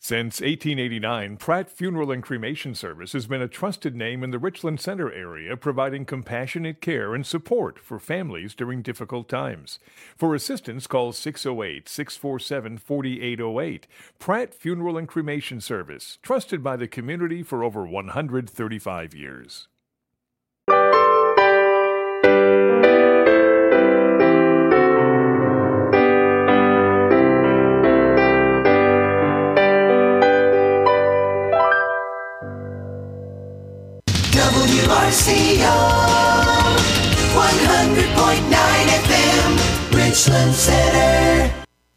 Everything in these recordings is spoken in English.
Since 1889, Pratt Funeral and Cremation Service has been a trusted name in the Richland Center area, providing compassionate care and support for families during difficult times. For assistance, call 608-647-4808. Pratt Funeral and Cremation Service, trusted by the community for over 135 years. WRCO 100.9 FM, Richland Center.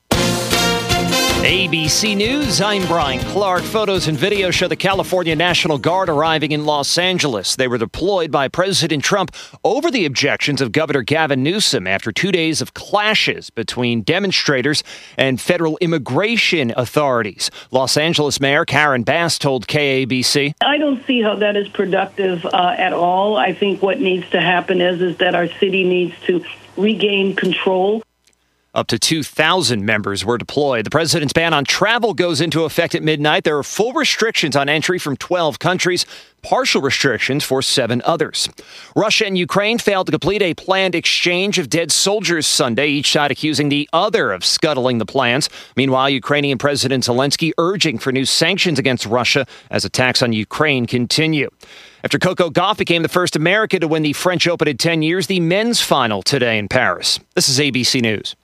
ABC News, I'm Brian Clark. Photos and videos show the California National Guard arriving in Los Angeles. They were deployed by President Trump over the objections of Governor Gavin Newsom after 2 days of clashes between demonstrators and federal immigration authorities. Los Angeles Mayor Karen Bass told KABC, I don't see how that is productive at all. I think what needs to happen is that our city needs to regain control. Up to 2,000 members were deployed. The president's ban on travel goes into effect at midnight. There are full restrictions on entry from 12 countries, partial restrictions for 7 others. Russia and Ukraine failed to complete a planned exchange of dead soldiers Sunday, each side accusing the other of scuttling the plans. Meanwhile, Ukrainian President Zelensky urging for new sanctions against Russia as attacks on Ukraine continue. After Coco Gauff became the first American to win the French Open in 10 years, the men's final today in Paris. This is ABC News.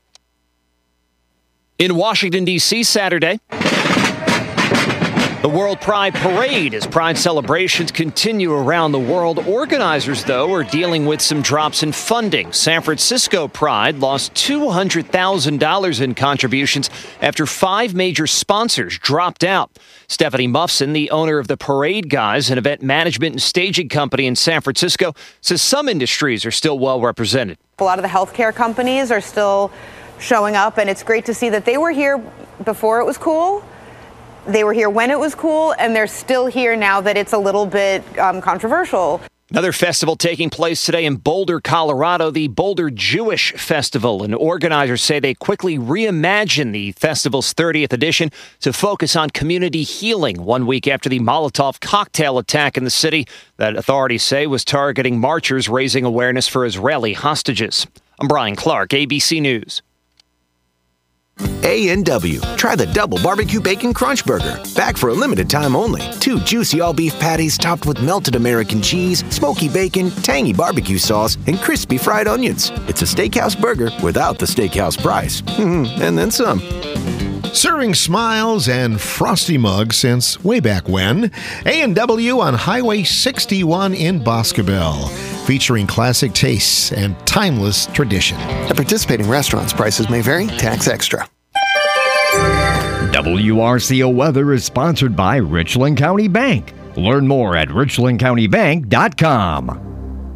In Washington, D.C. Saturday, the World Pride Parade as Pride celebrations continue around the world. Organizers, though, are dealing with some drops in funding. San Francisco Pride lost $200,000 in contributions after 5 major sponsors dropped out. Stephanie Muffson, the owner of the Parade Guys, an event management and staging company in San Francisco, says some industries are still well represented. A lot of the healthcare companies are still showing up, and it's great to see that they were here before it was cool. They were here when it was cool, and they're still here now that it's a little bit controversial. Another festival taking place today in Boulder, Colorado, the Boulder Jewish Festival. And organizers say they quickly reimagined the festival's 30th edition to focus on community healing 1 week after the Molotov cocktail attack in the city that authorities say was targeting marchers raising awareness for Israeli hostages. I'm Brian Clark, ABC News. A&W. Try the double barbecue bacon crunch burger. Back for a limited time only. 2 juicy all-beef patties topped with melted American cheese, smoky bacon, tangy barbecue sauce, and crispy fried onions. It's a steakhouse burger without the steakhouse price. And then some. Serving smiles and frosty mugs since way back when. A&W on Highway 61 in Boscobel. Featuring classic tastes and timeless tradition. At participating restaurants, prices may vary. Tax extra. WRCO Weather is sponsored by Richland County Bank. Learn more at richlandcountybank.com.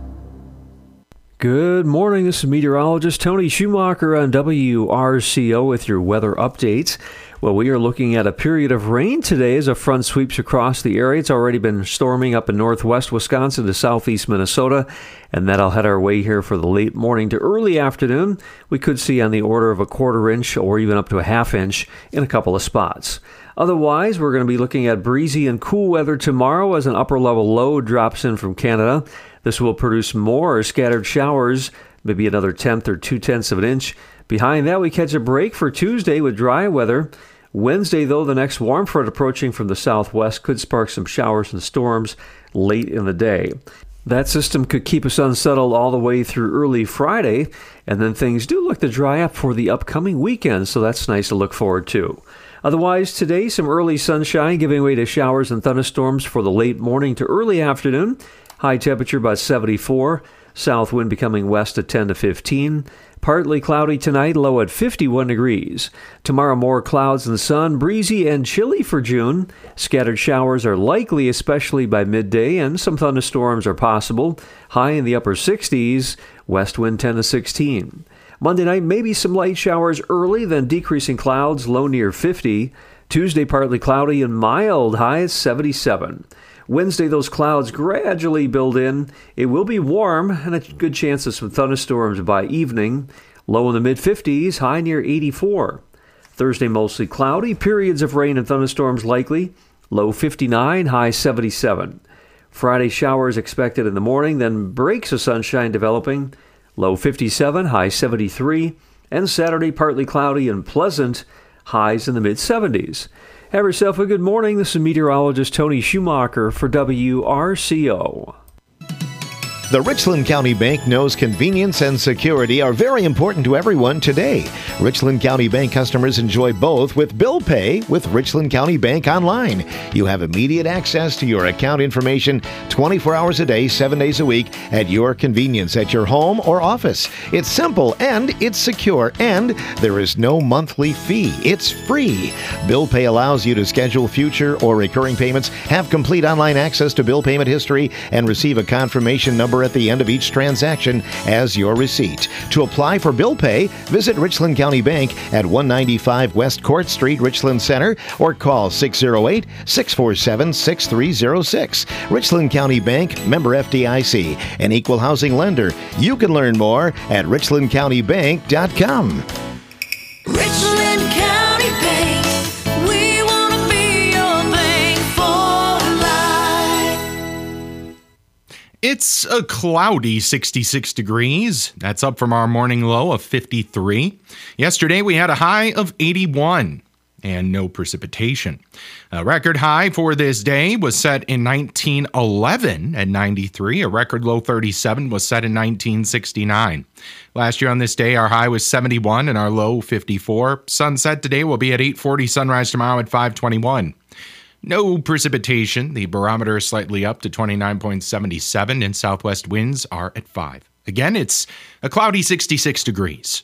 Good morning. This is meteorologist Tony Schumacher on WRCO with your weather updates. Well, we are looking at a period of rain today as a front sweeps across the area. It's already been storming up in northwest Wisconsin to southeast Minnesota, and that'll head our way here for the late morning to early afternoon. We could see on the order of a 1/4 inch or even up to a 1/2 inch in a couple of spots. Otherwise, we're going to be looking at breezy and cool weather tomorrow as an upper-level low drops in from Canada. This will produce more scattered showers, maybe another 1/10 or 2/10 of an inch. Behind that, we catch a break for Tuesday with dry weather. Wednesday, though, the next warm front approaching from the southwest could spark some showers and storms late in the day. That system could keep us unsettled all the way through early Friday, and then things do look to dry up for the upcoming weekend, so that's nice to look forward to. Otherwise, today, some early sunshine giving way to showers and thunderstorms for the late morning to early afternoon. High temperature about 74. South wind becoming west at 10 to 15. Partly cloudy tonight, low at 51 degrees. Tomorrow, more clouds and sun, breezy and chilly for June. Scattered showers are likely, especially by midday, and some thunderstorms are possible. High in the upper 60s, west wind 10 to 16. Monday night, maybe some light showers early, then decreasing clouds, low near 50. Tuesday, partly cloudy and mild, high at 77. Wednesday, those clouds gradually build in. It will be warm and a good chance of some thunderstorms by evening. Low in the mid-50s, high near 84. Thursday, mostly cloudy. Periods of rain and thunderstorms likely. Low 59, high 77. Friday, showers expected in the morning, then breaks of sunshine developing. Low 57, high 73. And Saturday, partly cloudy and pleasant. Highs in the mid-70s. Have yourself a good morning. This is meteorologist Tony Schumacher for WRCO. The Richland County Bank knows convenience and security are very important to everyone today. Richland County Bank customers enjoy both with bill pay with Richland County Bank Online. You have immediate access to your account information 24 hours a day, 7 days a week at your convenience at your home or office. It's simple and it's secure, and there is no monthly fee. It's free. Bill pay allows you to schedule future or recurring payments, have complete online access to bill payment history, and receive a confirmation number at the end of each transaction as your receipt. To apply for bill pay, visit Richland County Bank at 195 West Court Street, Richland Center, or call 608-647-6306. Richland County Bank, member FDIC, an equal housing lender. You can learn more at richlandcountybank.com. Richland County Bank, we want to be your bank for life. It's a cloudy 66 degrees. That's up from our morning low of 53. Yesterday, we had a high of 81 and no precipitation. A record high for this day was set in 1911 at 93. A record low 37 was set in 1969. Last year on this day, our high was 71 and our low 54. Sunset today will be at 8:40, sunrise tomorrow at 5:21. No precipitation. The barometer is slightly up to 29.77 and southwest winds are at 5. Again, it's a cloudy 66 degrees.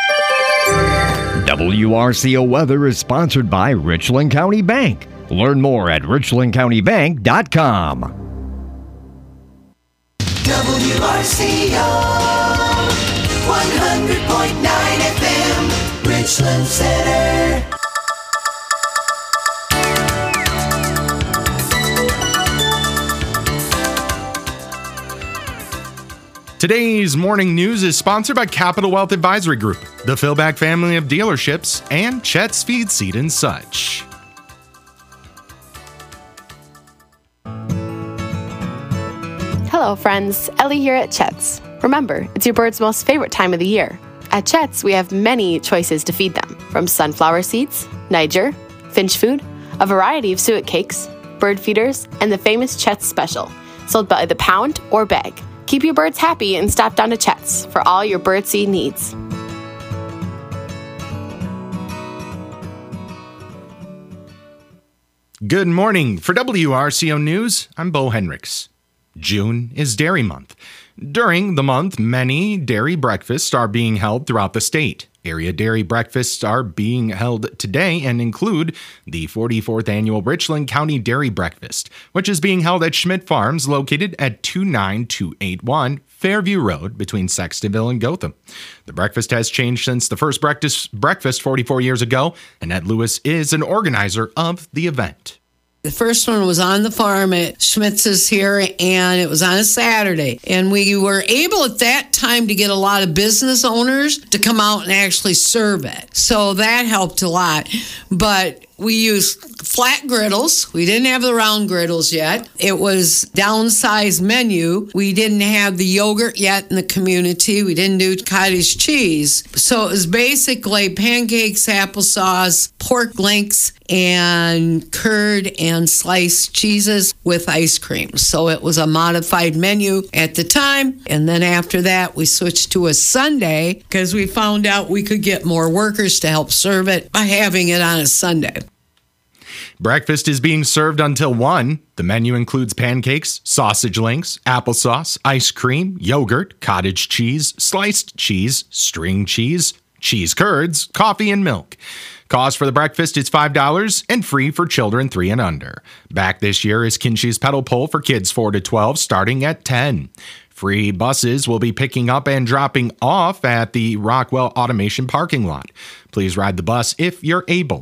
WRCO weather is sponsored by Richland County Bank. Learn more at richlandcountybank.com. WRCO 100.9 FM, Richland Center. Today's morning news is sponsored by Capital Wealth Advisory Group, the Philback family of dealerships, and Chet's Feed, Seed, and such. Hello, friends. Ellie here at Chet's. Remember, it's your bird's most favorite time of the year. At Chet's, we have many choices to feed them, from sunflower seeds, Niger, finch food, a variety of suet cakes, bird feeders, and the famous Chet's Special, sold by the pound or bag. Keep your birds happy and stop down to Chet's for all your birdseed needs. Good morning. For WRCO News, I'm Bo Hendricks. June is Dairy Month. During the month, many dairy breakfasts are being held throughout the state. Area dairy breakfasts are being held today and include the 44th Annual Richland County Dairy Breakfast, which is being held at Schmidt Farms, located at 29281 Fairview Road between Sextonville and Gotham. The breakfast has changed since the first breakfast 44 years ago, and Ed Lewis is an organizer of the event. The first one was on the farm at Schmitz's here, and it was on a Saturday. And we were able at that time to get a lot of business owners to come out and actually serve it. So that helped a lot. But we used flat griddles. We didn't have the round griddles yet. It was downsized menu. We didn't have the yogurt yet in the community. We didn't do cottage cheese. So it was basically pancakes, applesauce, pork links, and curd and sliced cheeses with ice cream. So it was a modified menu at the time. And then after that, we switched to a Sunday because we found out we could get more workers to help serve it by having it on a Sunday. Breakfast is being served until 1. The menu includes pancakes, sausage links, applesauce, ice cream, yogurt, cottage cheese, sliced cheese, string cheese, cheese curds, coffee, and milk. Cost for the breakfast is $5 and free for children 3 and under. Back this year is Kinsey's Pedal Pull for kids 4 to 12 starting at 10. Free buses will be picking up and dropping off at the Rockwell Automation parking lot. Please ride the bus if you're able.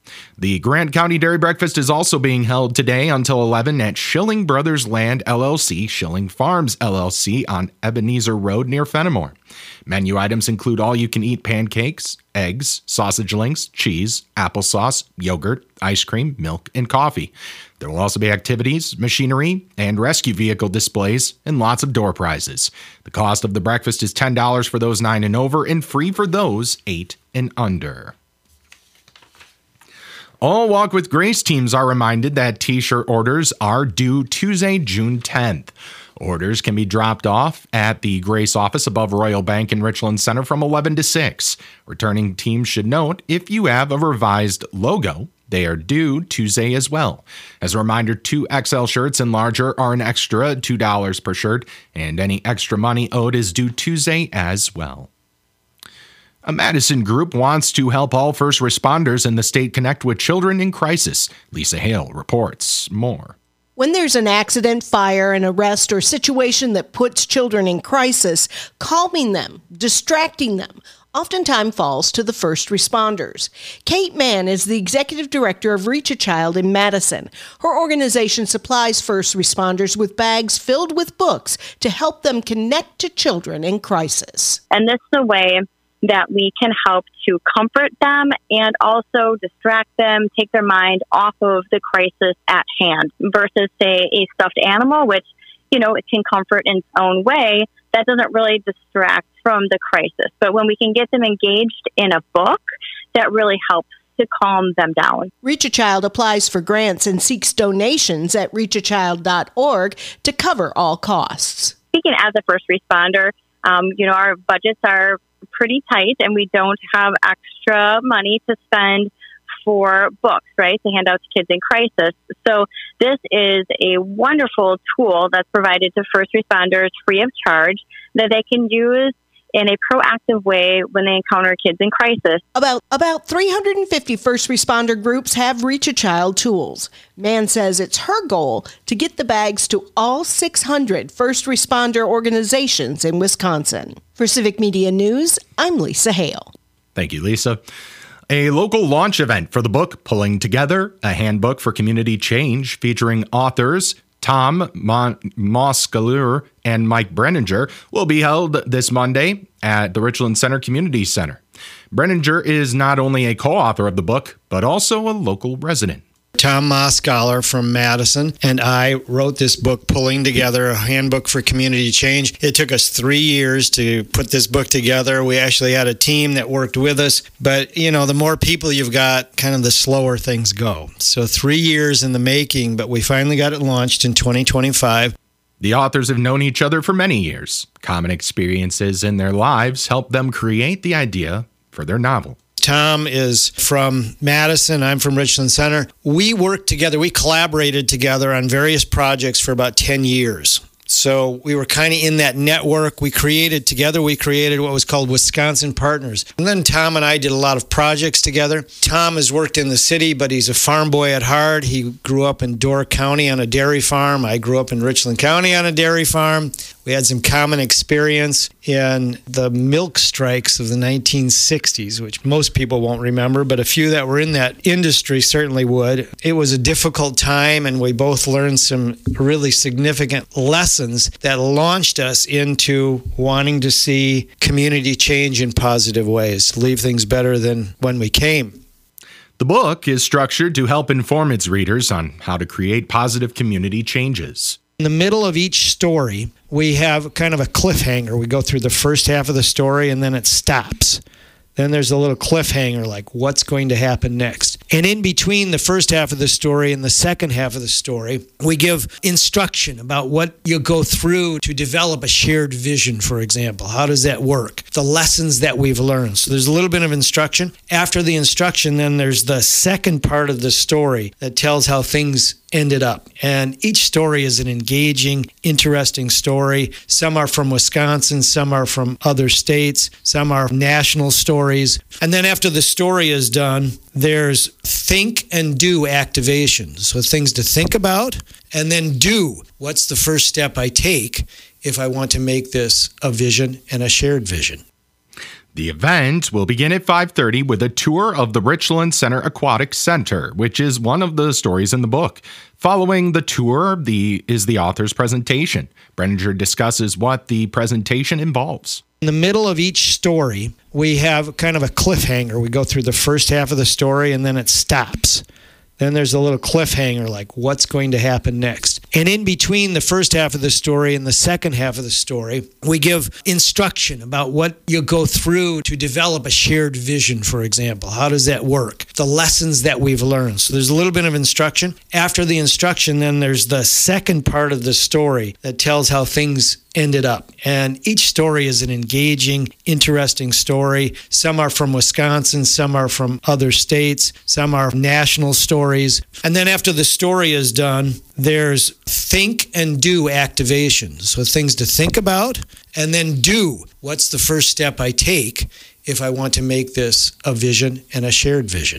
The Grant County Dairy Breakfast is also being held today until 11 at Schilling Brothers Land LLC, Schilling Farms LLC on Ebenezer Road near Fenimore. Menu items include all-you-can-eat pancakes, eggs, sausage links, cheese, applesauce, yogurt, ice cream, milk, and coffee. There will also be activities, machinery, and rescue vehicle displays, and lots of door prizes. The cost of the breakfast is $10 for those 9 and over and free for those 8 and under. All Walk with Grace teams are reminded that t-shirt orders are due Tuesday, June 10th. Orders can be dropped off at the Grace office above Royal Bank in Richland Center from 11 to 6. Returning teams should note if you have a revised logo, they are due Tuesday as well. As a reminder, 2 XL shirts and larger are an extra $2 per shirt, and any extra money owed is due Tuesday as well. A Madison group wants to help all first responders in the state connect with children in crisis. Lisa Hale reports more. When there's an accident, fire, an arrest, or situation that puts children in crisis, calming them, distracting them, oftentimes falls to the first responders. Kate Mann is the executive director of Reach a Child in Madison. Her organization supplies first responders with bags filled with books to help them connect to children in crisis. And this is a way that we can help to comfort them and also distract them, take their mind off of the crisis at hand versus, say, a stuffed animal, which, you know, it can comfort in its own way. That doesn't really distract from the crisis. But when we can get them engaged in a book, that really helps to calm them down. Reach a Child applies for grants and seeks donations at reachachild.org to cover all costs. Speaking as a first responder, our budgets are pretty tight and we don't have extra money to spend for books, right, to hand out to kids in crisis. So this is a wonderful tool that's provided to first responders free of charge that they can use in a proactive way when they encounter kids in crisis. About 350 first responder groups have Reach a Child tools. Mann says it's her goal to get the bags to all 600 first responder organizations in Wisconsin. For Civic Media News, I'm Lisa Hale. Thank you, Lisa. A local launch event for the book Pulling Together, a handbook for community change, featuring authors Tom Moscalur and Mike Brenninger, will be held this Monday at the Richland Center Community Center. Brenninger is not only a co-author of the book, but also a local resident. Tom Moscalur from Madison and I wrote this book, Pulling Together, a handbook for community change. It took us 3 years to put this book together. We actually had a team that worked with us, but the more people you've got, kind of the slower things go. So 3 years in the making, but we finally got it launched in 2025. The authors have known each other for many years. Common experiences in their lives helped them create the idea for their novel. Tom is from Madison. I'm from Richland Center. We worked together. We collaborated together on various projects for about 10 years. So we were kind of in that network. We created what was called Wisconsin Partners. And then Tom and I did a lot of projects together. Tom has worked in the city, but he's a farm boy at heart. He grew up in Door County on a dairy farm. I grew up in Richland County on a dairy farm. We had some common experience in the milk strikes of the 1960s, which most people won't remember, but a few that were in that industry certainly would. It was a difficult time, and we both learned some really significant lessons that launched us into wanting to see community change in positive ways, leave things better than when we came. The book is structured to help inform its readers on how to create positive community changes. In the middle of each story, we have kind of a cliffhanger. We go through the first half of the story and then it stops. Then there's a little cliffhanger, like what's going to happen next. And in between the first half of the story and the second half of the story, we give instruction about what you go through to develop a shared vision, for example. How does that work? The lessons that we've learned. So there's a little bit of instruction. After the instruction, then there's the second part of the story that tells how things ended up. And each story is an engaging, interesting story. Some are from Wisconsin, some are from other states, some are national stories. And then after the story is done, there's think and do activation. So things to think about and then do. What's the first step I take if I want to make this a vision and a shared vision? The event will begin at 5:30 with a tour of the Richland Center Aquatic Center, which is one of the stories in the book. Following the tour is the author's presentation. Brenninger discusses what the presentation involves. In the middle of each story, we have kind of a cliffhanger. We go through the first half of the story and then it stops. Then there's a little cliffhanger, like what's going to happen next. And in between the first half of the story and the second half of the story, we give instruction about what you go through to develop a shared vision, for example. How does that work? The lessons that we've learned. So there's a little bit of instruction. After the instruction, then there's the second part of the story that tells how things ended up. And each story is an engaging, interesting story. Some are from Wisconsin, some are from other states, some are national stories. And then after the story is done, there's think and do activation. So things to think about and then do. What's the first step I take if I want to make this a vision and a shared vision?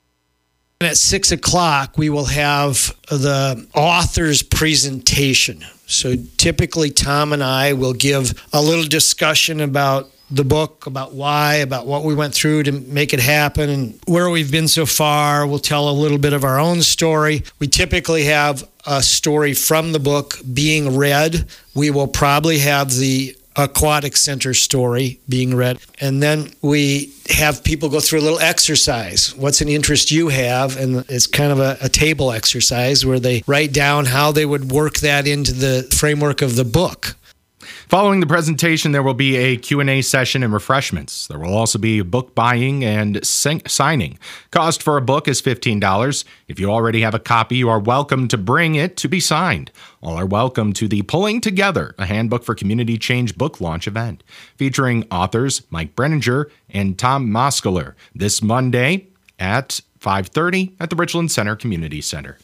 And at 6 o'clock, we will have the author's presentation. So typically, Tom and I will give a little discussion about the book, about why, about what we went through to make it happen, and where we've been so far. We'll tell a little bit of our own story. We typically have a story from the book being read. We will probably have the Aquatic Center story being read. And then we have people go through a little exercise. What's an interest you have? And it's kind of a table exercise where they write down how they would work that into the framework of the book. Following the presentation, there will be a Q&A session and refreshments. There will also be book buying and signing. Cost for a book is $15. If you already have a copy, you are welcome to bring it to be signed. All are welcome to the Pulling Together, a Handbook for Community Change book launch event, featuring authors Mike Brenninger and Tom Moskler, this Monday at 5:30 at the Richland Center Community Center.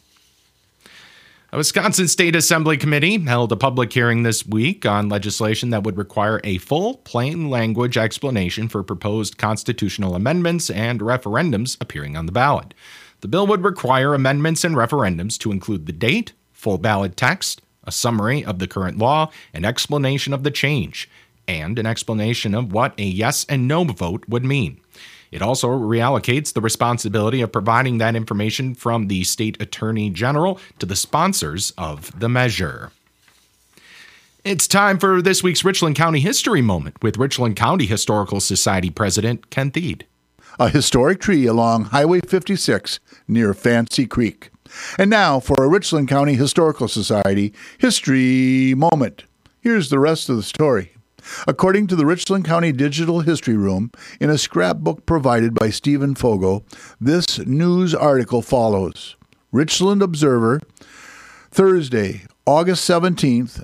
A Wisconsin State Assembly Committee held a public hearing this week on legislation that would require a full, plain language explanation for proposed constitutional amendments and referendums appearing on the ballot. The bill would require amendments and referendums to include the date, full ballot text, a summary of the current law, an explanation of the change, and an explanation of what a yes and no vote would mean. It also reallocates the responsibility of providing that information from the state attorney general to the sponsors of the measure. It's time for this week's Richland County History Moment with Richland County Historical Society President Ken Thied. A historic tree along Highway 56 near Fancy Creek. And now for a Richland County Historical Society History Moment. Here's the rest of the story. According to the Richland County Digital History Room, in a scrapbook provided by Stephen Fogo, this news article follows. Richland Observer, Thursday, August 17th,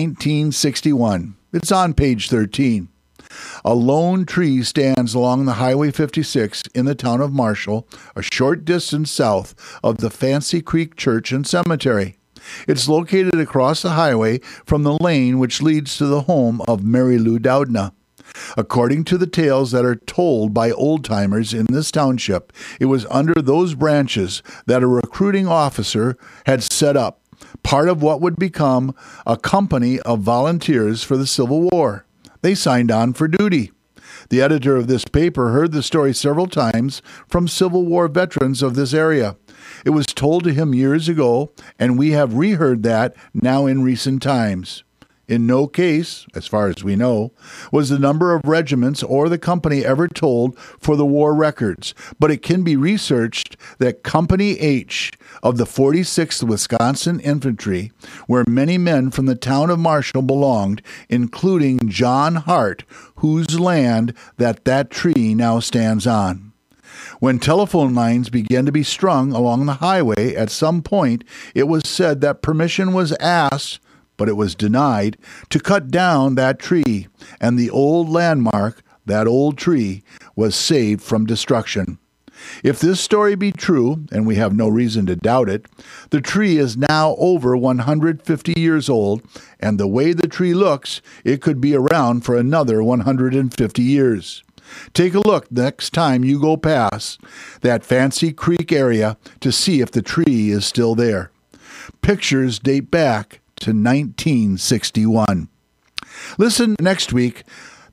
1961. It's on page 13. A lone tree stands along the Highway 56 in the town of Marshall, a short distance south of the Fancy Creek Church and Cemetery. It's located across the highway from the lane which leads to the home of Mary Lou Doudna. According to the tales that are told by old-timers in this township, it was under those branches that a recruiting officer had set up, part of what would become a company of volunteers for the Civil War. They signed on for duty. The editor of this paper heard the story several times from Civil War veterans of this area. It was told to him years ago, and we have reheard that now in recent times. In no case, as far as we know, was the number of regiments or the company ever told for the war records, but it can be researched that Company H of the 46th Wisconsin Infantry, where many men from the town of Marshall belonged, including John Hart, whose land that tree now stands on. When telephone lines began to be strung along the highway at some point, it was said that permission was asked, but it was denied, to cut down that tree, and the old landmark, that old tree, was saved from destruction. If this story be true, and we have no reason to doubt it, the tree is now over 150 years old, and the way the tree looks, it could be around for another 150 years. Take a look next time you go past that Fancy Creek area to see if the tree is still there. Pictures date back to 1961. Listen next week.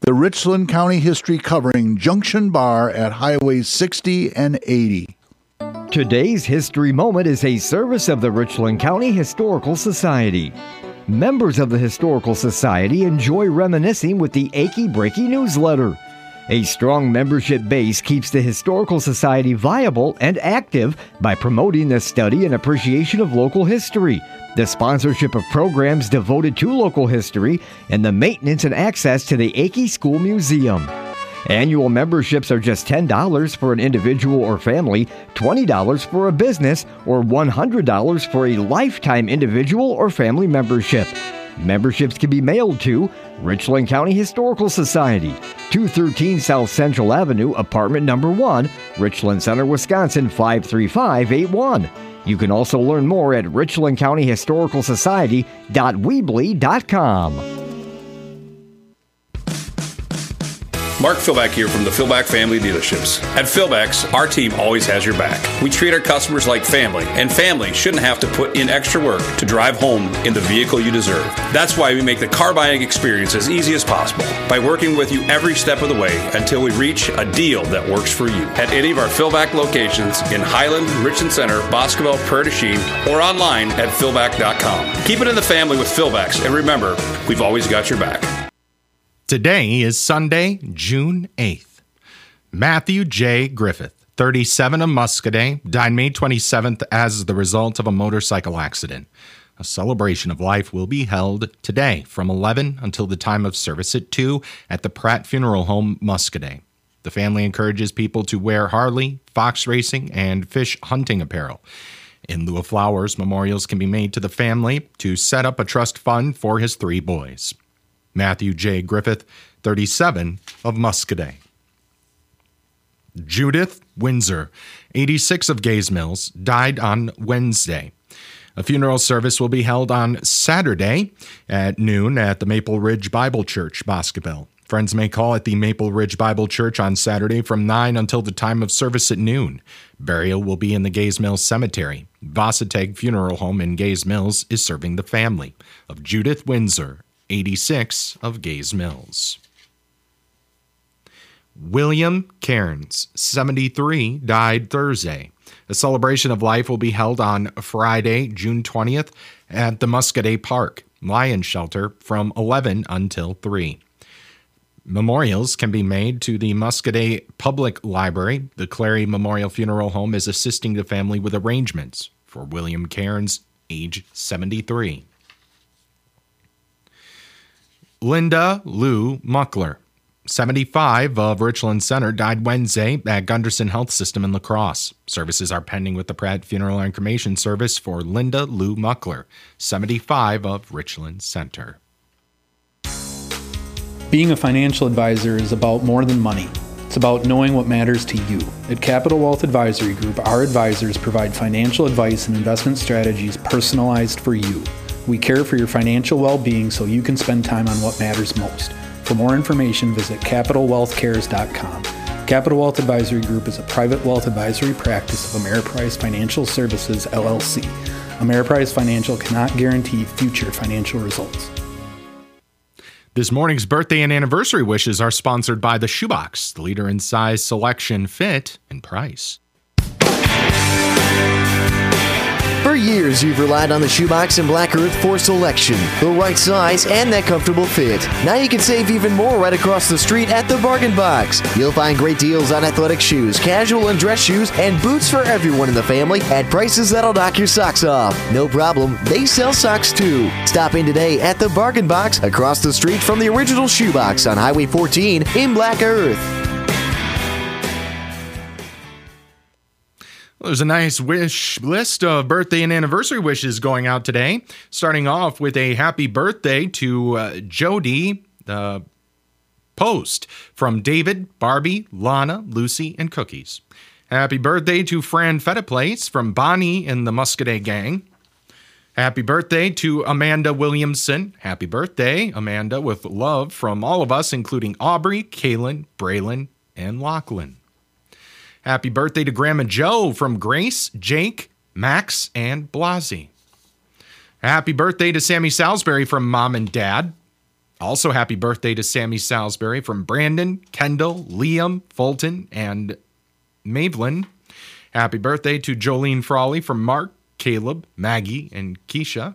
the Richland County history covering Junction Bar at Highway 60 and 80. Today's History Moment is a service of the Richland County Historical Society. Members of the Historical Society enjoy reminiscing with the Achy Breaky newsletter. A strong membership base keeps the Historical Society viable and active by promoting the study and appreciation of local history, the sponsorship of programs devoted to local history, and the maintenance and access to the Achy School Museum. Annual memberships are just $10 for an individual or family, $20 for a business, or $100 for a lifetime individual or family membership. Memberships can be mailed to Richland County Historical Society, 213 South Central Avenue, apartment number 1, Richland Center, Wisconsin 53581. You can also learn more at richlandcountyhistoricalsociety.weebly.com. Mark Philback here from the Philback Family Dealerships. At Philback's, our team always has your back. We treat our customers like family, and family shouldn't have to put in extra work to drive home in the vehicle you deserve. That's why we make the car buying experience as easy as possible by working with you every step of the way until we reach a deal that works for you. At any of our Philback locations in Highland, Richland Center, Boscobel, Prairie du Chien, or online at philback.com. Keep it in the family with Philbacks, and remember, we've always got your back. Today is Sunday, June 8th. Matthew J. Griffith, 37 of Muscadet, died May 27th as the result of a motorcycle accident. A celebration of life will be held today from 11 until the time of service at 2 at the Pratt Funeral Home, Muscadet. The family encourages people to wear Harley, fox racing, and fish hunting apparel. In lieu of flowers, memorials can be made to the family to set up a trust fund for his 3 boys. Matthew J. Griffith, 37 of Muscadet. Judith Windsor, 86 of Gays Mills, died on Wednesday. A funeral service will be held on Saturday at noon at the Maple Ridge Bible Church, Boscobel. Friends may call at the Maple Ridge Bible Church on Saturday from 9 until the time of service at noon. Burial will be in the Gays Mills Cemetery. Vossateg Funeral Home in Gays Mills is serving the family of Judith Windsor, 86 of Gays Mills. William Cairns, 73, died Thursday. A celebration of life will be held on Friday, June 20th at the Muscadet Park Lion Shelter from 11 until 3. Memorials can be made to the Muscadet Public Library. The Clary Memorial Funeral Home is assisting the family with arrangements for William Cairns, age 73. Linda Lou Muckler, 75 of Richland Center, died Wednesday at Gunderson Health System in La Crosse. Services are pending with the Pratt Funeral and Cremation Service for Linda Lou Muckler, 75 of Richland Center. Being a financial advisor is about more than money. It's about knowing what matters to you. At Capital Wealth Advisory Group, our advisors provide financial advice and investment strategies personalized for you. We care for your financial well-being so you can spend time on what matters most. For more information, visit CapitalWealthCares.com. Capital Wealth Advisory Group is a private wealth advisory practice of Ameriprise Financial Services, LLC. Ameriprise Financial cannot guarantee future financial results. This morning's birthday and anniversary wishes are sponsored by the Shoebox, the leader in size, selection, fit, and price. For years, you've relied on the Shoebox and Black Earth for selection, the right size, and that comfortable fit. Now you can save even more right across the street at the Bargain Box. You'll find great deals on athletic shoes, casual and dress shoes, and boots for everyone in the family at prices that'll knock your socks off. No problem, they sell socks too. Stop in today at the Bargain Box across the street from the original Shoebox on Highway 14 in Black Earth. Well, there's a nice wish list of birthday and anniversary wishes going out today. Starting off with a happy birthday to Jody Post from David, Barbie, Lana, Lucy, and Cookies. Happy birthday to Fran Fetaplace from Bonnie and the Muscadet Gang. Happy birthday to Amanda Williamson. Happy birthday, Amanda, with love from all of us, including Aubrey, Kaylin, Braylon, and Lachlan. Happy birthday to Grandma Joe from Grace, Jake, Max, and Blasey. Happy birthday to Sammy Salisbury from Mom and Dad. Also, happy birthday to Sammy Salisbury from Brandon, Kendall, Liam, Fulton, and Mavelyn. Happy birthday to Jolene Frawley from Mark, Caleb, Maggie, and Keisha.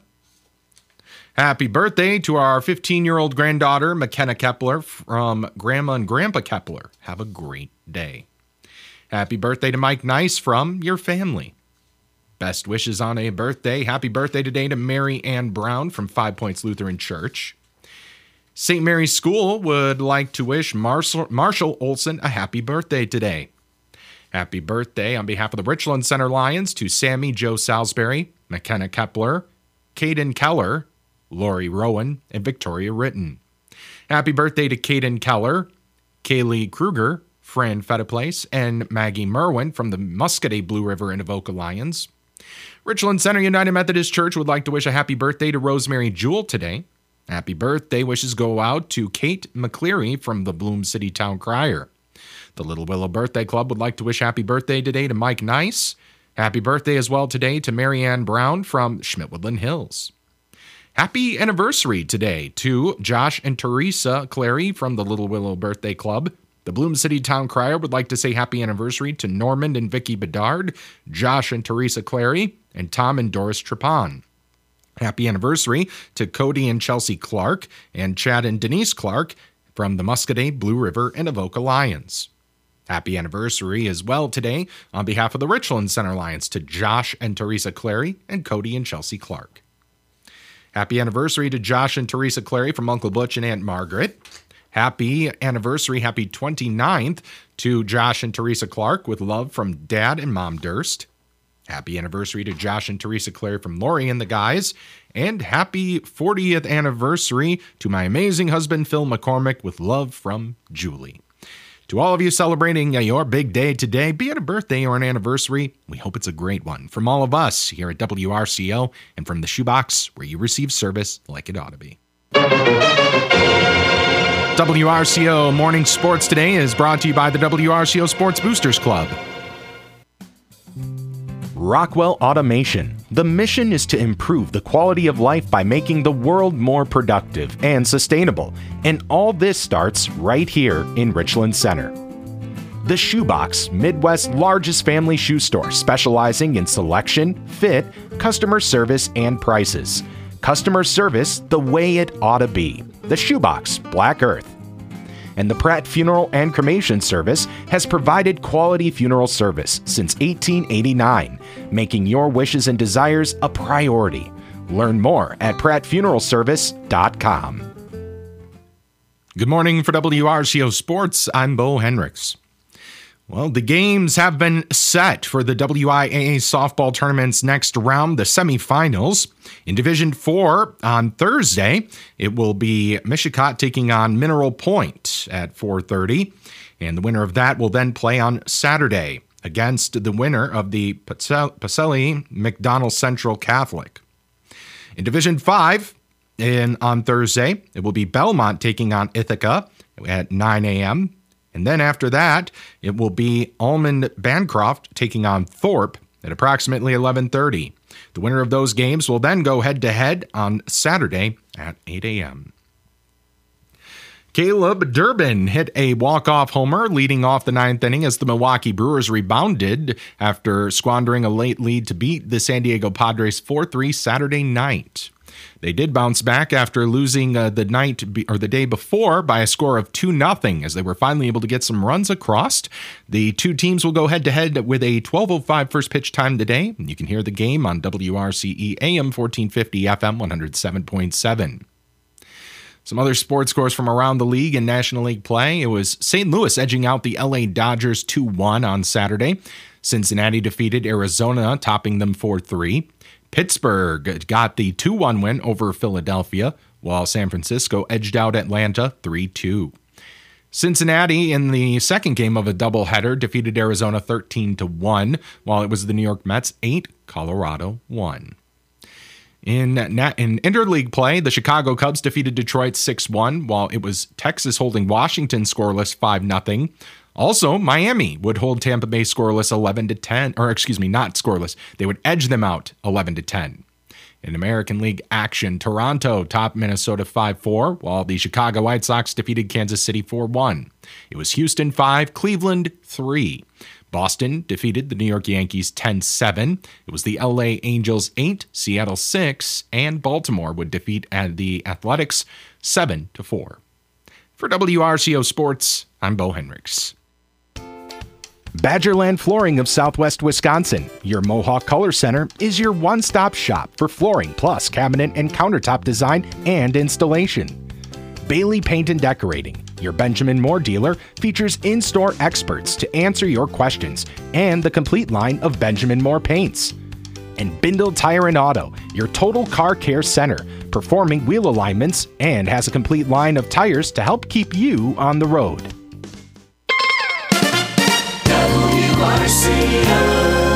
Happy birthday to our 15-year-old granddaughter, McKenna Kepler, from Grandma and Grandpa Kepler. Have a great day. Happy birthday to Mike Nice from your family. Best wishes on a birthday. Happy birthday today to Mary Ann Brown from 5 Points Lutheran Church. St. Mary's School would like to wish Marshall Olson a happy birthday today. Happy birthday on behalf of the Richland Center Lions to Sammy Joe Salisbury, McKenna Kepler, Caden Keller, Lori Rowan, and Victoria Ritten. Happy birthday to Caden Keller, Kaylee Kruger, Fran Fettiplace, and Maggie Merwin from the Muscadet Blue River and Avoca Lions. Richland Center United Methodist Church would like to wish a happy birthday to Rosemary Jewell today. Happy birthday wishes go out to Kate McCleary from the Bloom City Town Crier. The Little Willow Birthday Club would like to wish happy birthday today to Mike Nice. Happy birthday as well today to Mary Ann Brown from Schmidt-Woodland Hills. Happy anniversary today to Josh and Teresa Clary from the Little Willow Birthday Club. The Bloom City Town Crier would like to say happy anniversary to Normand and Vicky Bedard, Josh and Teresa Clary, and Tom and Doris Trepon. Happy anniversary to Cody and Chelsea Clark and Chad and Denise Clark from the Muscadet, Blue River, and Avoca Lions. Happy anniversary as well today on behalf of the Richland Center Lions to Josh and Teresa Clary and Cody and Chelsea Clark. Happy anniversary to Josh and Teresa Clary from Uncle Butch and Aunt Margaret. Happy anniversary, happy 29th to Josh and Teresa Clark with love from Dad and Mom Durst. Happy anniversary to Josh and Teresa Clary from Lori and the guys. And happy 40th anniversary to my amazing husband, Phil McCormick, with love from Julie. To all of you celebrating your big day today, be it a birthday or an anniversary, we hope it's a great one. From all of us here at WRCO and from the Shoebox, where you receive service like it ought to be. WRCO Morning Sports today is brought to you by the WRCO Sports Boosters Club. Rockwell Automation. The mission is to improve the quality of life by making the world more productive and sustainable. And all this starts right here in Richland Center. The Shoebox, Midwest's largest family shoe store, specializing in selection, fit, customer service, and prices. Customer service the way it ought to be. The Shoebox, Black Earth. And the Pratt Funeral and Cremation Service has provided quality funeral service since 1889, making your wishes and desires a priority. Learn more at prattfuneralservice.com. Good morning for WRCO Sports. I'm Bo Hendricks. Well, the games have been set for the WIAA softball tournament's next round, the semifinals. In Division 4 on Thursday, it will be Mishicot taking on Mineral Point at 4:30. And the winner of that will then play on Saturday against the winner of the Pacelli McDonald Central Catholic. In Division 5 on Thursday, it will be Belmont taking on Ithaca at 9 a.m., and then after that, it will be Almond Bancroft taking on Thorpe at approximately 11:30. The winner of those games will then go head-to-head on Saturday at 8 a.m. Caleb Durbin hit a walk-off homer leading off the ninth inning as the Milwaukee Brewers rebounded after squandering a late lead to beat the San Diego Padres 4-3 Saturday night. They did bounce back after losing the day before by a score of 2-0 as they were finally able to get some runs across. The two teams will go head-to-head with a 12:05 first pitch time today. You can hear the game on WRCE AM 1450 FM 107.7. Some other sports scores from around the league and National League play. It was St. Louis edging out the LA Dodgers 2-1 on Saturday. Cincinnati defeated Arizona, topping them 4-3. Pittsburgh got the 2-1 win over Philadelphia, while San Francisco edged out Atlanta 3-2. Cincinnati, in the second game of a doubleheader, defeated Arizona 13-1, while it was the New York Mets 8, Colorado 1. In interleague play, the Chicago Cubs defeated Detroit 6-1, while it was Texas holding Washington scoreless 5-0. Also, Miami would hold Tampa Bay scoreless 11-10, or excuse me, not scoreless. They would edge them out 11-10. In American League action, Toronto topped Minnesota 5-4, while the Chicago White Sox defeated Kansas City 4-1. It was Houston 5, Cleveland 3. Boston defeated the New York Yankees 10-7. It was the LA Angels 8, Seattle 6, and Baltimore would defeat the Athletics 7-4. For WRCO Sports, I'm Bo Henricks. Badgerland Flooring of Southwest Wisconsin, your Mohawk Color Center, is your one-stop shop for flooring plus cabinet and countertop design and installation. Bailey Paint and Decorating, your Benjamin Moore dealer, features in-store experts to answer your questions and the complete line of Benjamin Moore paints. And Bindle Tire and Auto, your total car care center, performing wheel alignments and has a complete line of tires to help keep you on the road. WRCO.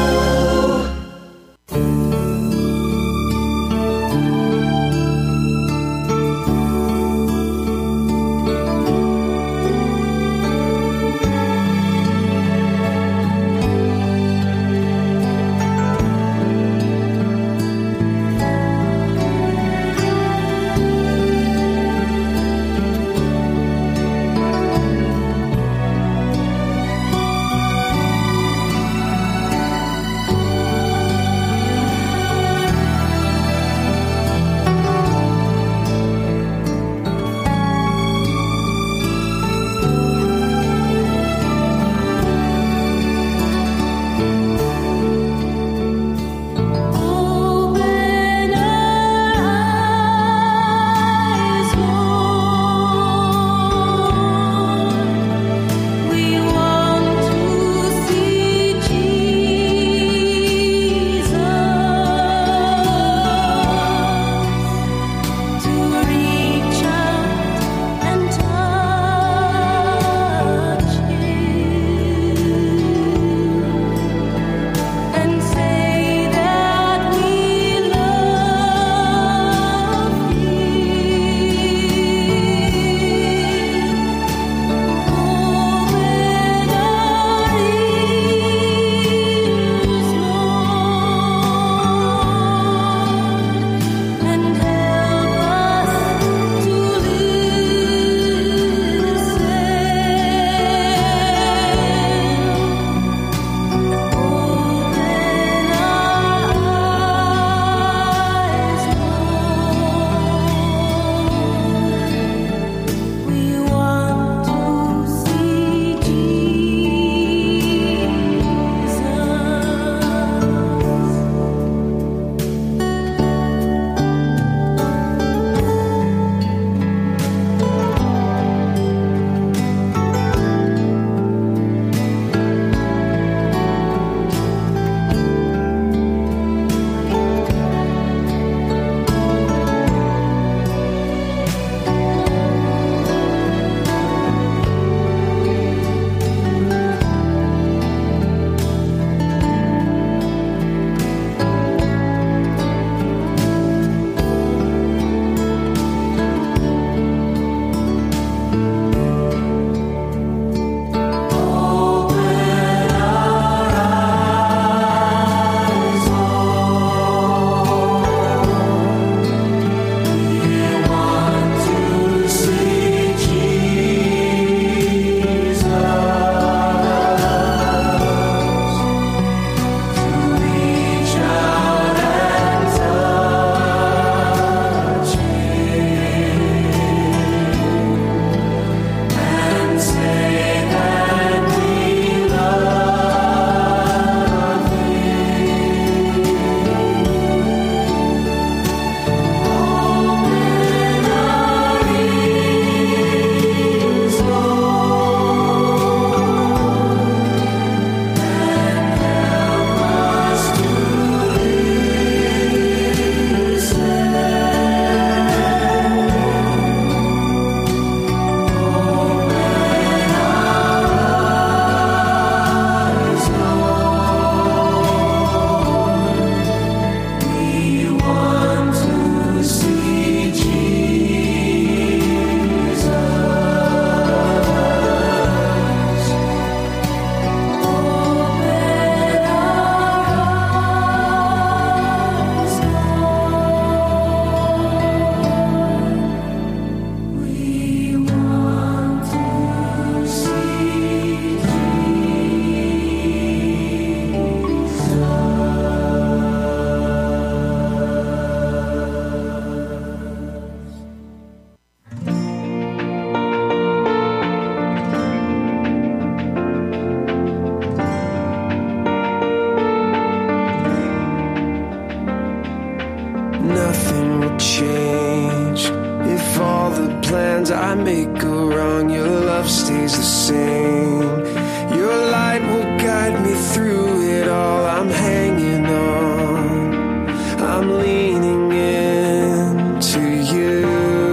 nothing will change. If all the plans I make go wrong, your love stays the same. Your light will guide me through it all. I'm hanging on, I'm leaning into you.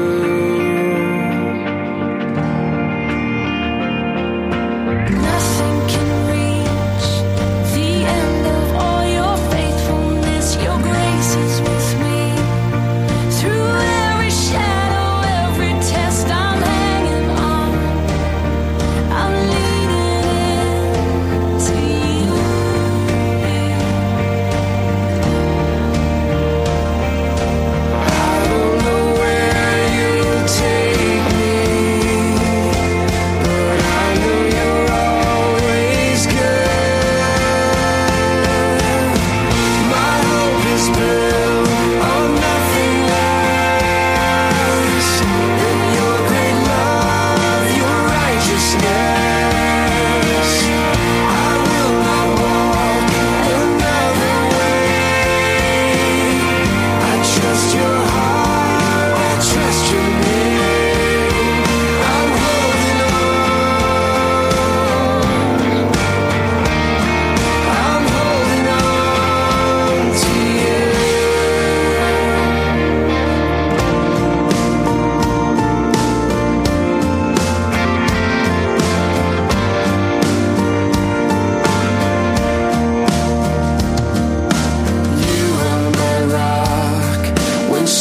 Nothing can reach the end of all your faithfulness. Your grace is with me through every shadow, every test. I'm hanging on, I'm leaning into you. I don't know where you'll take me, but I know you're always good. My hope is built on nothing less than your great love, your righteousness. I will not walk another way. I trust your heart, I trust your name. I'm holding on, I'm holding on to you. You are my rock when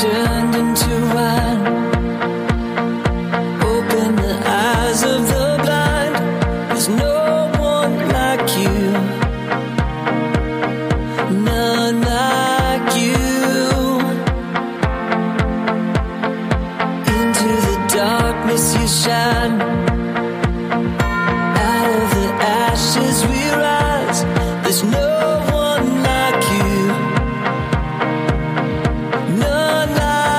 turned into wine. Open the eyes of the blind. There's no one like you, none like you. Into the darkness you shine. Out of the ashes we rise. There's no one like you, none like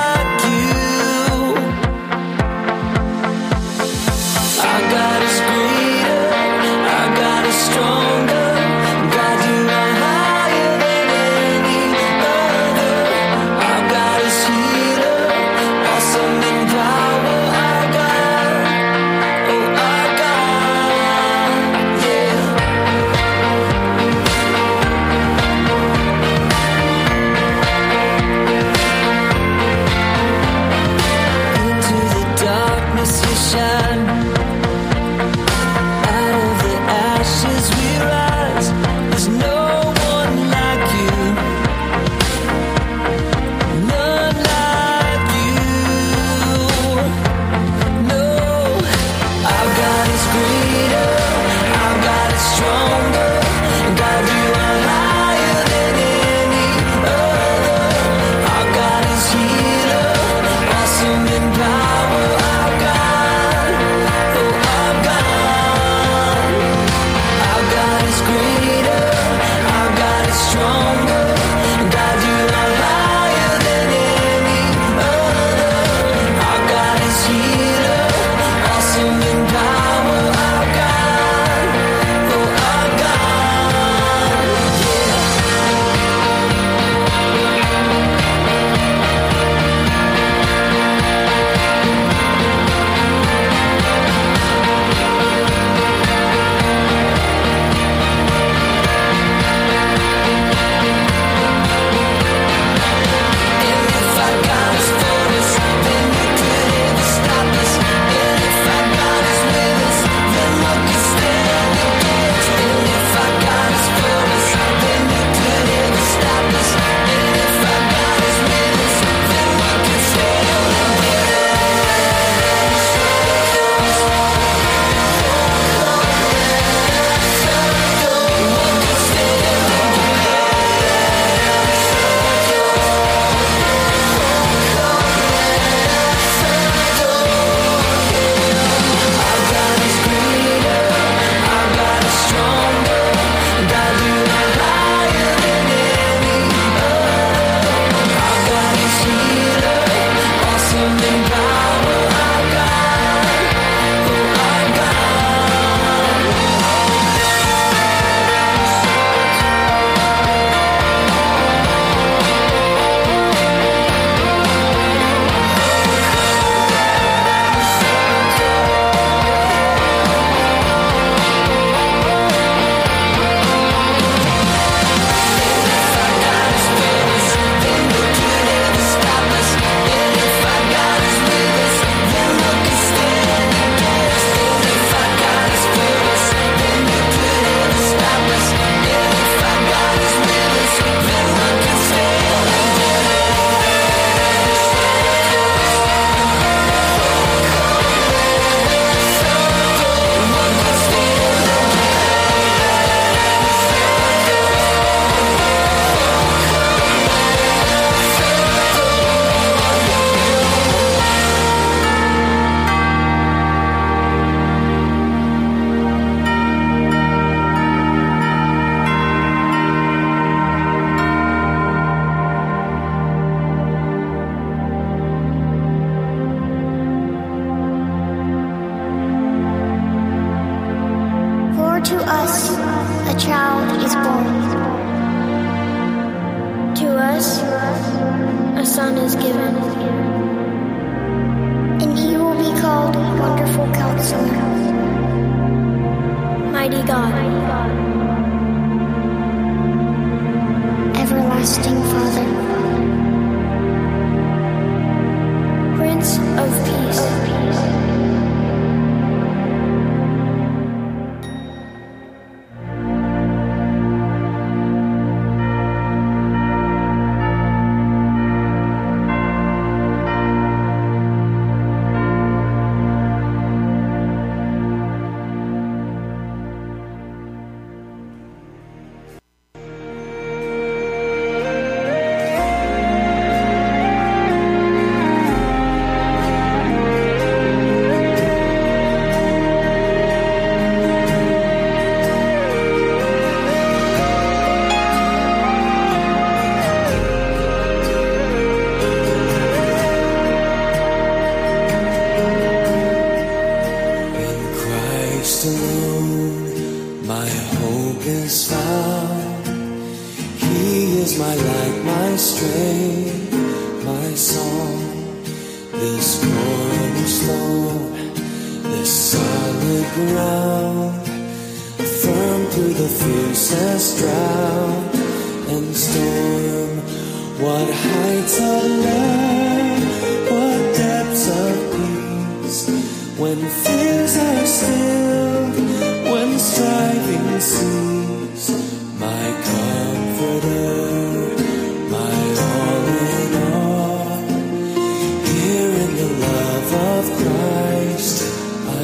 this cornerstone, this solid ground, firm through the fiercest drought and storm. What heights of love, what depths of peace, when fears are stilled, when striving cease. My comforter, my all in all, here in the love of Christ I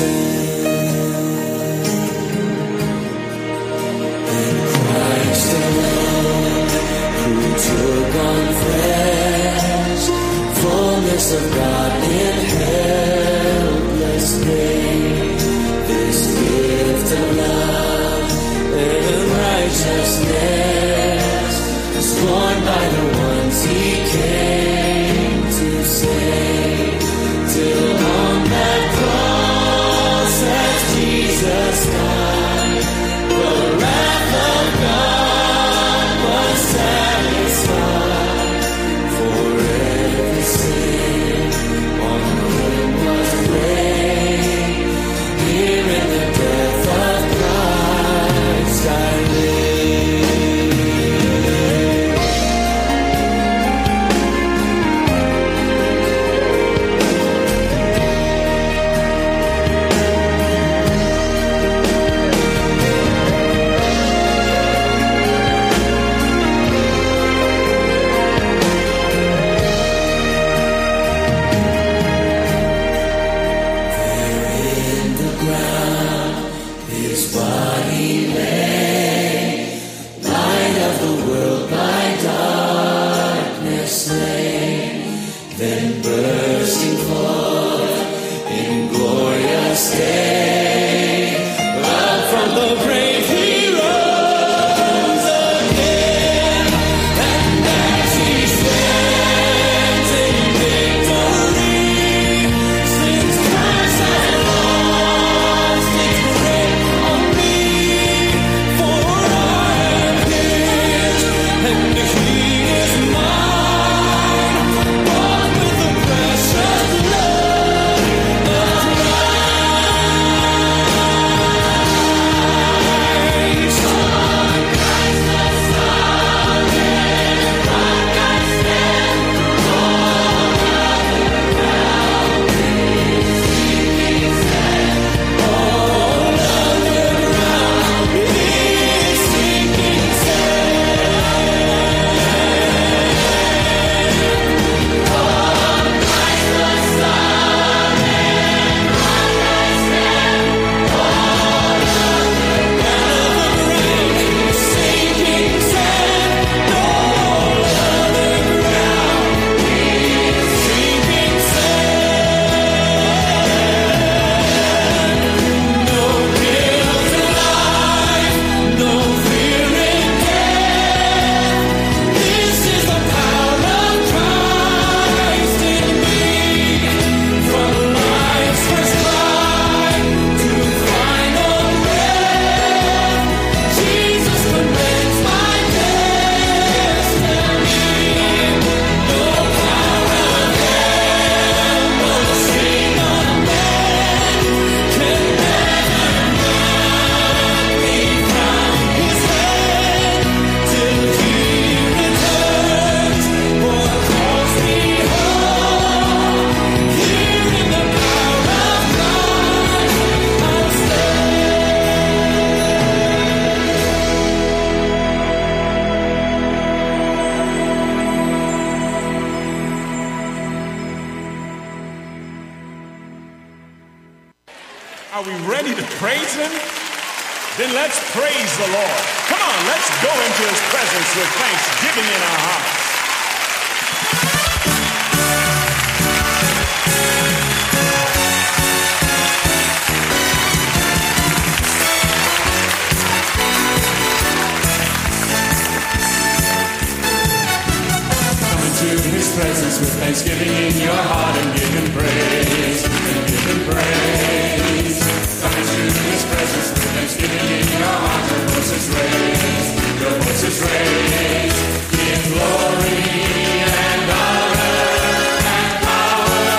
stand. In Christ alone, who took on flesh, fullness of God in helpless babe, this gift of love and righteousness was born by the ones he came to save, till on that cross as Jesus died, the wrath of God was satisfied. For every sin on him was laid, here in the death of Christ I live. Are we ready to praise Him? Then let's praise the Lord. Come on, let's go into His presence with thanksgiving in our hearts. Come into His presence with thanksgiving in your heart and give Him praise. And give Him praise. Come into His presence with thanksgiving in your heart. Your voices raised. Your voices raised. Give glory and honor and power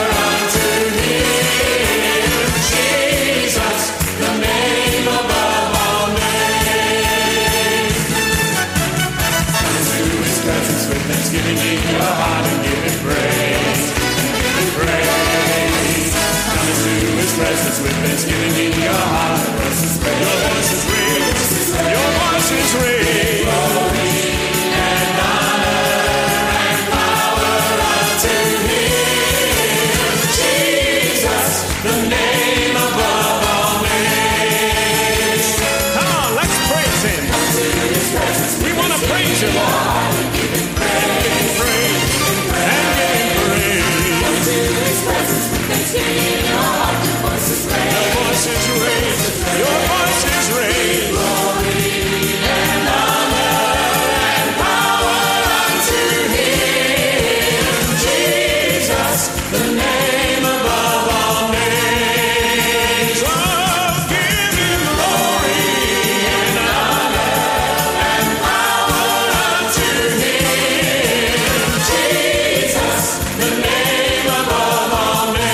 in your heart and give him praise. Give him praise. Come into his presence with thanksgiving in your heart. Your voice is raised. Your voice is raised. Glory and honor and power unto him. Jesus, the name above all names. Come on, let's praise him. We want to praise you, Lord. Give him praise and give him praise. Come to his presence with thanksgiving in your heart. Your voice is raised. Your voice is raised. Your voice is raised. Glory and honor and power unto him. Jesus, the name above all names. Oh, give him glory and honor and power unto him. Jesus, the name above all names.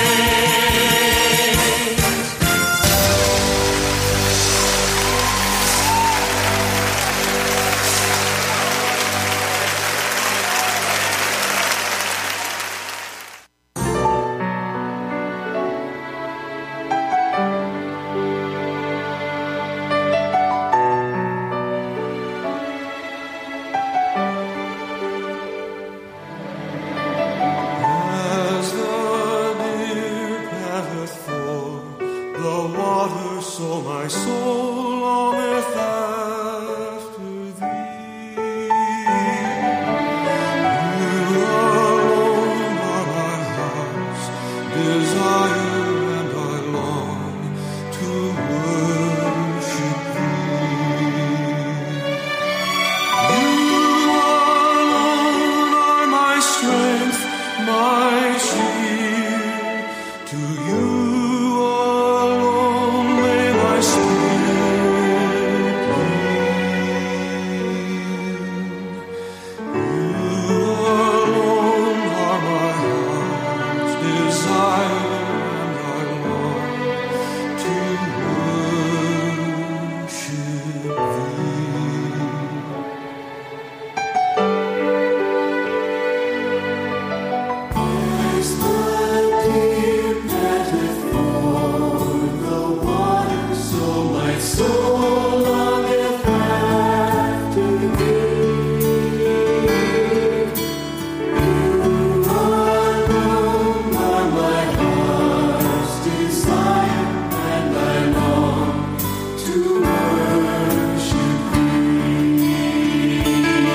As the deer panteth for the water, so my soul longeth after thee. You alone are my heart's desire, and I long to worship thee. You alone are my strength, my shield. To you alone may my spirit yield. You alone are my heart's desire, and I long to worship As the deer panteth for the water, so my soul longeth after thee. You alone are my heart's desire, and I long to worship thee.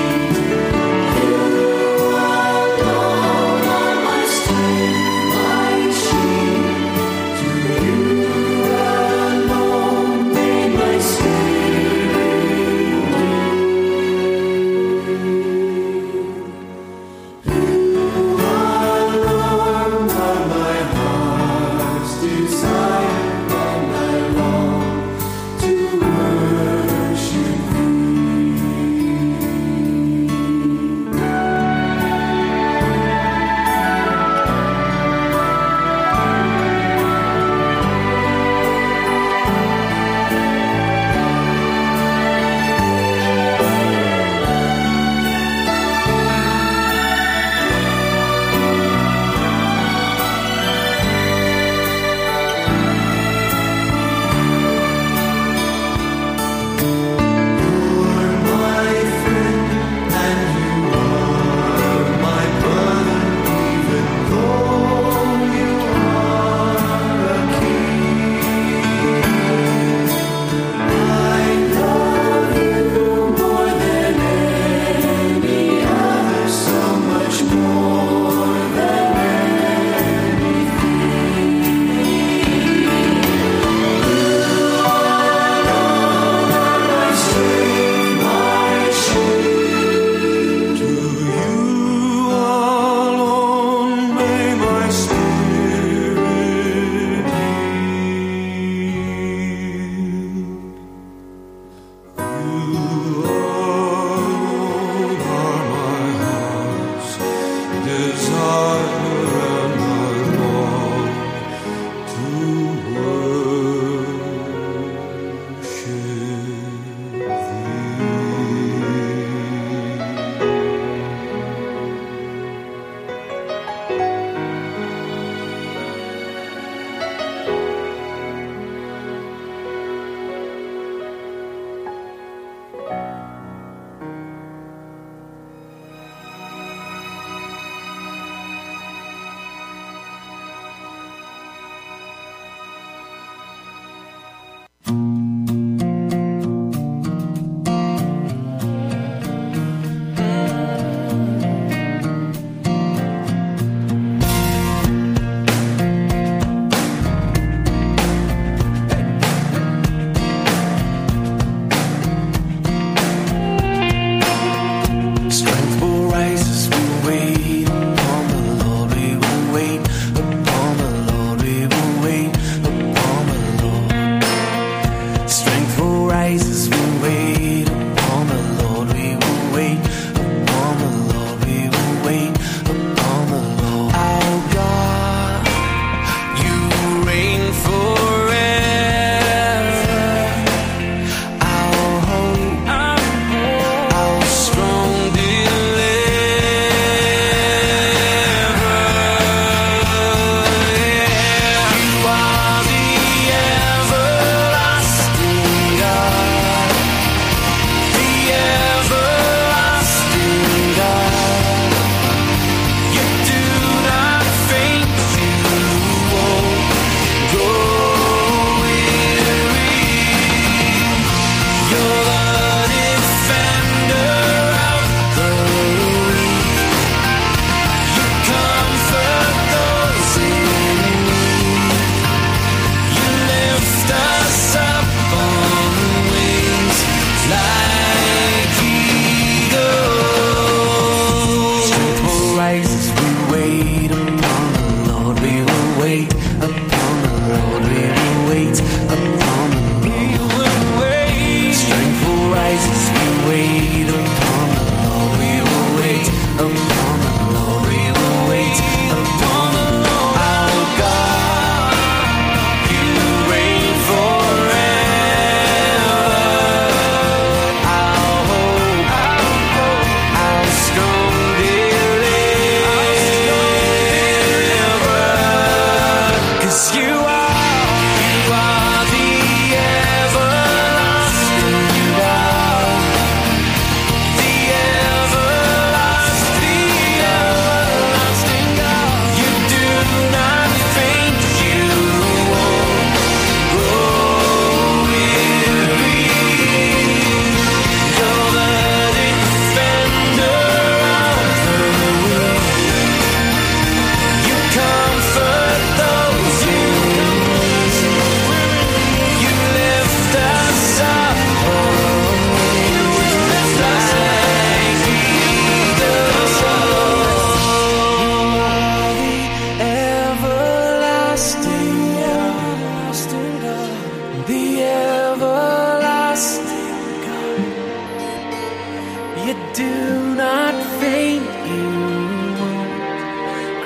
You alone are my strength, my shield. To you alone may my spirit yield. You alone are my heart's desire, and I long to worship thee. You're my friend, and you are my brother, even though you are a king. I love you more than any other, so much more than anything. You alone are my strength, my shield. To you alone may my spirit yield. You alone are my heart's desire, and I long to worship thee.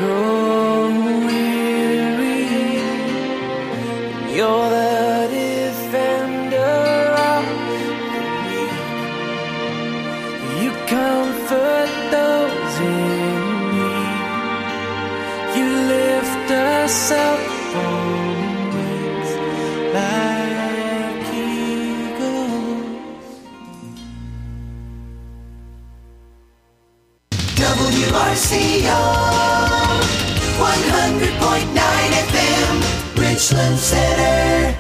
grow weary. You're the defender of the weak. You comfort those in need. You lift us up on wings like eagles. WRCO 100.9 FM, Richland Center.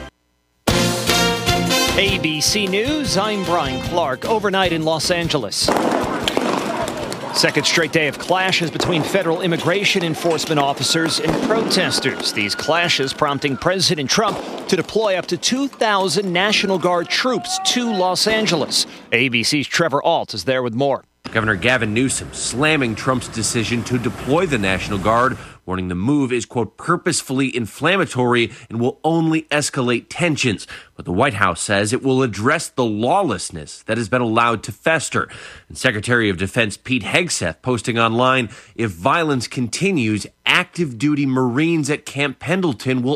ABC News, I'm Brian Clark. Overnight in Los Angeles. Second straight day of clashes between federal immigration enforcement officers and protesters. These clashes prompting President Trump to deploy up to 2,000 National Guard troops to Los Angeles. ABC's Trevor Ault is there with more. Governor Gavin Newsom slamming Trump's decision to deploy the National Guard, warning the move is, quote, purposefully inflammatory and will only escalate tensions. But the White House says it will address the lawlessness that has been allowed to fester. And Secretary of Defense Pete Hegseth posting online, if violence continues, active duty Marines at Camp Pendleton will